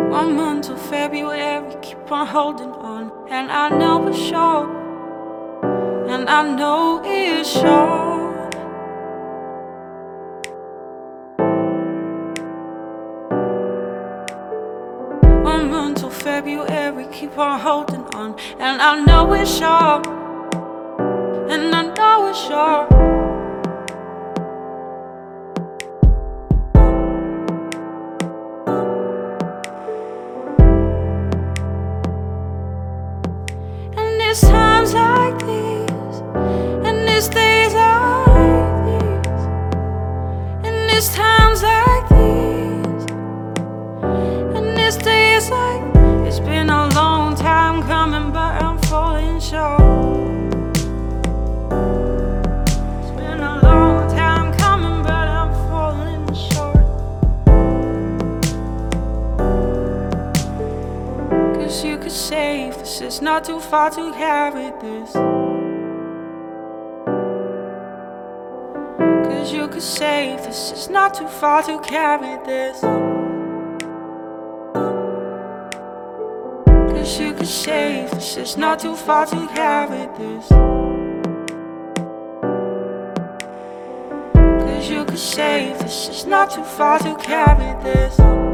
1 month till February, keep on holding on. And I know it's short, and I know it's short. One month till February, keep on holding on. And I know it's short, and I know it's short. It's times like these, and it's days like these, and it's times like these, and it's days like. It's been a long time coming, but I'm falling short. It's been a long time coming, but I'm falling short. 'Cause you could save this, it's not too far to carry this. 'Cause you could save this, it's not too far to carry this. 'Cause you could save this, it's not too far to carry this. 'Cause you could save this, it's not too far to carry this.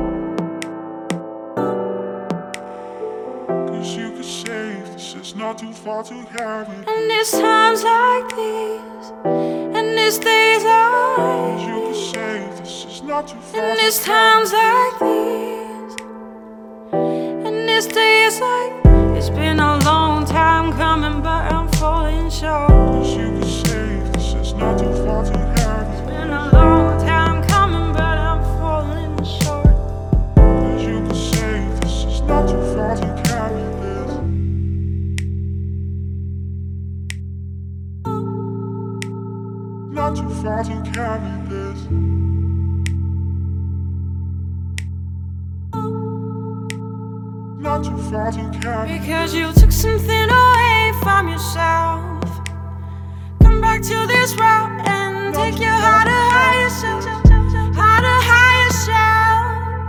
You could save this, it's not too far to carry. And it's times like these, and it's days like You could these, save this, it's not too far and to it's carry. times like these, and it's days like. It's been a long time coming, but I'm falling short. 'Cause you could save this, it's not too far to carry. It's been a long time coming, but I'm falling short. 'Cause you could save this, it's not too far to carry this. Not too far to carry this. Not too far to carry. Because you took something away from yourself. Come back to this route and take your heart to higher self. Heart to higher self.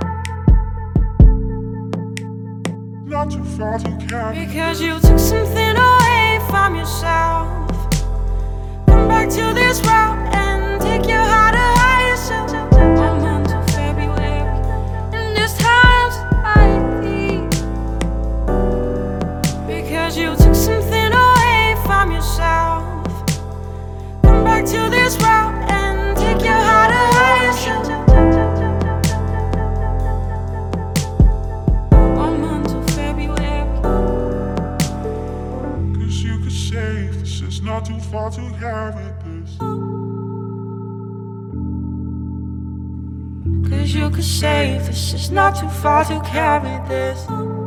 Not too far to carry. Because you took something away from yourself. Come back to this route and take your heart to higher self. 1 month till February, and there's times like these. Because you took something away from yourself. Come back to this route and take your heart to higher self. 1 month till February. 'Cause you could save this, it's not too far to carry this. 'Cause you could save this, it's not too far to carry this.